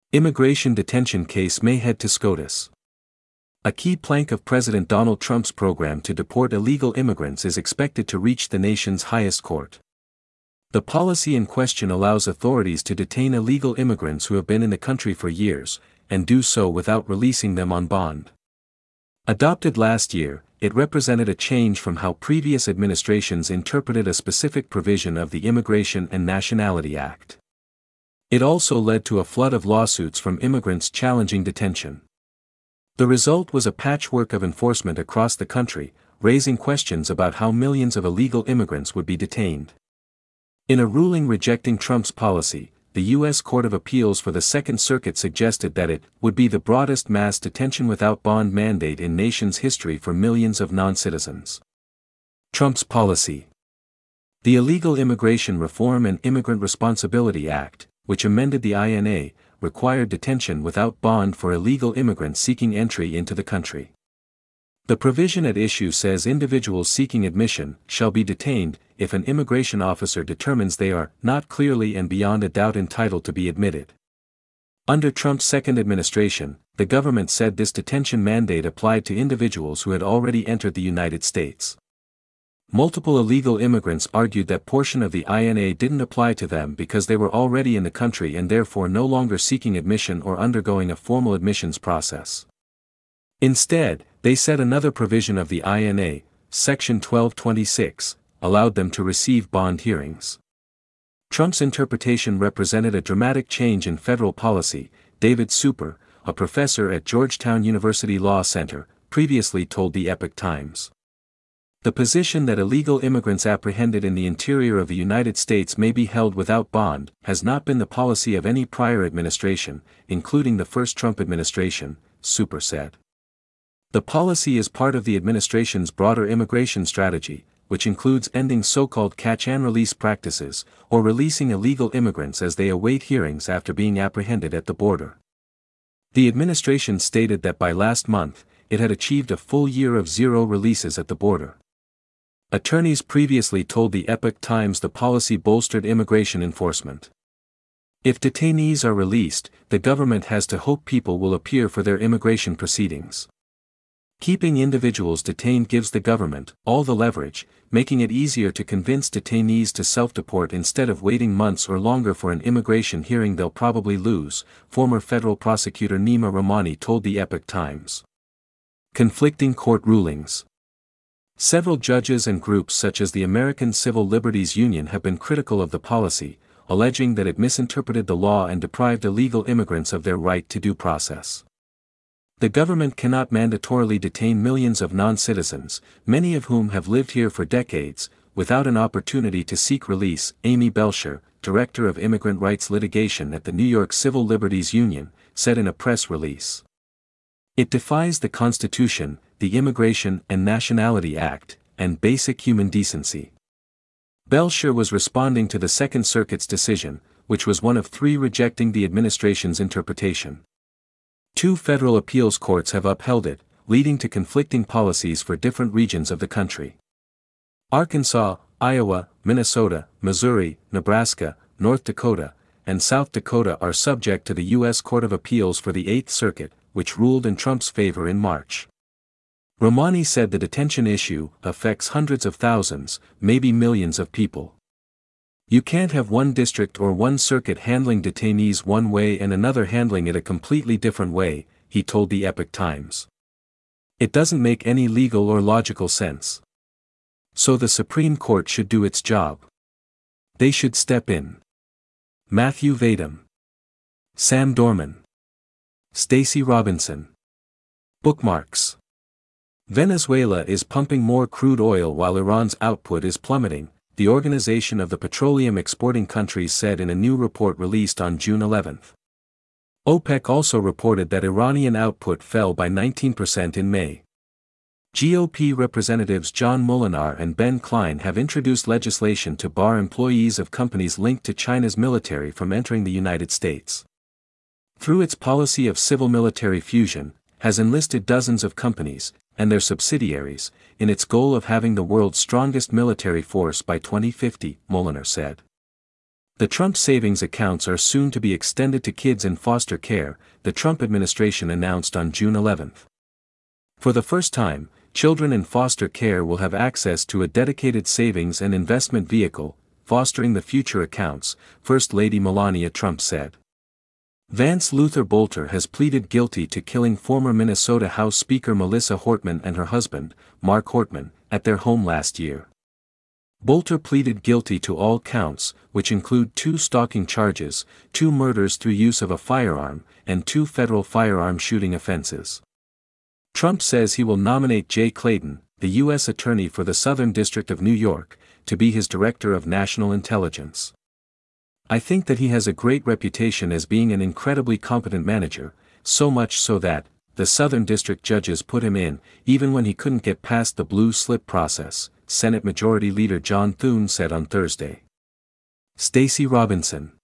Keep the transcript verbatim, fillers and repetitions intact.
Immigration detention case may head to SCOTUS. A key plank of President Donald Trump's program to deport illegal immigrants is expected to reach the nation's highest court. The policy in question allows authorities to detain illegal immigrants who have been in the country for years, and do so without releasing them on bond. Adopted last year, it represented a change from how previous administrations interpreted a specific provision of the Immigration and Nationality Act. It also led to a flood of lawsuits from immigrants challenging detention. The result was a patchwork of enforcement across the country, raising questions about how millions of illegal immigrants would be detained. In a ruling rejecting Trump's policy, the U S Court of Appeals for the Second Circuit suggested that it would be the broadest mass detention without bond mandate in nation's history for millions of non-citizens. Trump's policy. The Illegal Immigration Reform and Immigrant Responsibility Act, which amended the I N A, required detention without bond for illegal immigrants seeking entry into the country. The provision at issue says individuals seeking admission shall be detained if an immigration officer determines they are not clearly and beyond a doubt entitled to be admitted. Under Trump's second administration, the government said this detention mandate applied to individuals who had already entered the United States. Multiple illegal immigrants argued that portion of the I N A didn't apply to them because they were already in the country and therefore no longer seeking admission or undergoing a formal admissions process. Instead, they said another provision of the I N A, Section twelve twenty-six, allowed them to receive bond hearings. Trump's interpretation represented a dramatic change in federal policy. David Super, a professor at Georgetown University Law Center, previously told the Epoch Times. The position that illegal immigrants apprehended in the interior of the United States may be held without bond has not been the policy of any prior administration, including the first Trump administration, Super said. The policy is part of the administration's broader immigration strategy, which includes ending so-called catch-and-release practices, or releasing illegal immigrants as they await hearings after being apprehended at the border. The administration stated that by last month, it had achieved a full year of zero releases at the border. Attorneys previously told the Epoch Times the policy bolstered immigration enforcement. If detainees are released, the government has to hope people will appear for their immigration proceedings. Keeping individuals detained gives the government all the leverage, making it easier to convince detainees to self-deport instead of waiting months or longer for an immigration hearing they'll probably lose, former federal prosecutor Nima Rahmani told the Epoch Times. Conflicting court rulings. Several judges and groups such as the American Civil Liberties Union have been critical of the policy, alleging that it misinterpreted the law and deprived illegal immigrants of their right to due process. The government cannot mandatorily detain millions of non-citizens, many of whom have lived here for decades, without an opportunity to seek release, Amy Belcher, director of immigrant rights litigation at the New York Civil Liberties Union, said in a press release. It defies the Constitution, the Immigration and Nationality Act, and basic human decency. Belcher was responding to the Second Circuit's decision, which was one of three rejecting the administration's interpretation. Two federal appeals courts have upheld it, leading to conflicting policies for different regions of the country. Arkansas, Iowa, Minnesota, Missouri, Nebraska, North Dakota, and South Dakota are subject to the U S Court of Appeals for the Eighth Circuit, which ruled in Trump's favor in March. Rahmani said the detention issue affects hundreds of thousands, maybe millions of people. You can't have one district or one circuit handling detainees one way and another handling it a completely different way, he told the Epoch Times. It doesn't make any legal or logical sense. So the Supreme Court should do its job. They should step in. Matthew Vadum. Sam Dorman. Stacey Robinson. Bookmarks. Venezuela is pumping more crude oil while Iran's output is plummeting, the Organization of the Petroleum Exporting Countries said in a new report released on June eleventh. OPEC also reported that Iranian output fell by nineteen percent in May. G O P Representatives John Molinar and Ben Klein have introduced legislation to bar employees of companies linked to China's military from entering the United States. Through its policy of civil-military fusion, has enlisted dozens of companies, and their subsidiaries, in its goal of having the world's strongest military force by twenty fifty, Molinar said. The Trump savings accounts are soon to be extended to kids in foster care, the Trump administration announced on June eleventh. For the first time, children in foster care will have access to a dedicated savings and investment vehicle, fostering the future accounts, First Lady Melania Trump said. Vance Luther Bolter has pleaded guilty to killing former Minnesota House Speaker Melissa Hortman and her husband, Mark Hortman, at their home last year. Bolter pleaded guilty to all counts, which include two stalking charges, two murders through use of a firearm, and two federal firearm shooting offenses. Trump says he will nominate Jay Clayton, the U S Attorney for the Southern District of New York, to be his Director of National Intelligence. I think that he has a great reputation as being an incredibly competent manager, so much so that, the Southern District judges put him in, even when he couldn't get past the blue slip process, Senate Majority Leader John Thune said on Thursday. Stacey Robinson.